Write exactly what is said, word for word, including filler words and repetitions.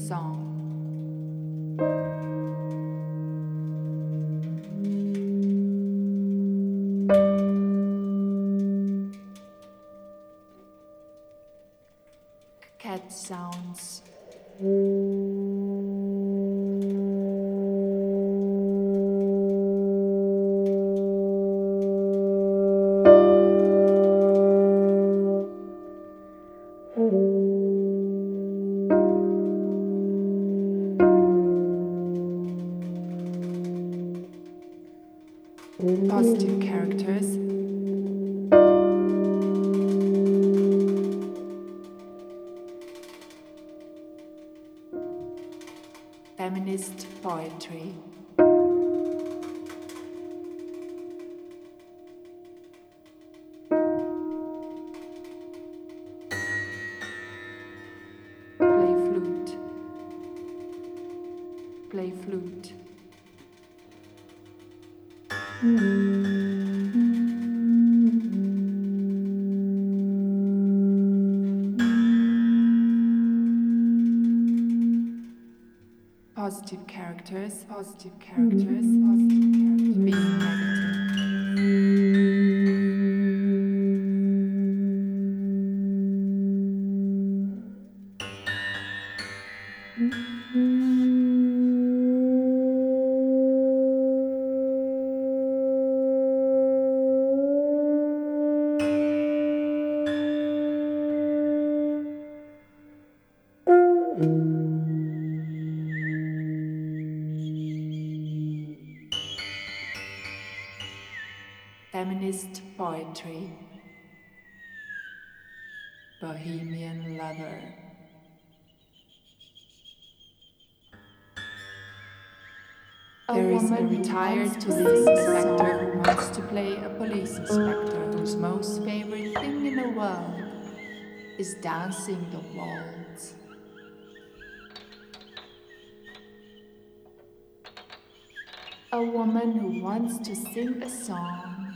song. Cat sounds. Positive characters. Feminist poetry. Play flute. Play flute. Positive characters, positive characters, positive characters, being feminist poetry. Bohemian lover. There is a retired police inspector who wants to play a police inspector whose most favorite thing in the world is dancing the waltz. A woman who wants to sing a song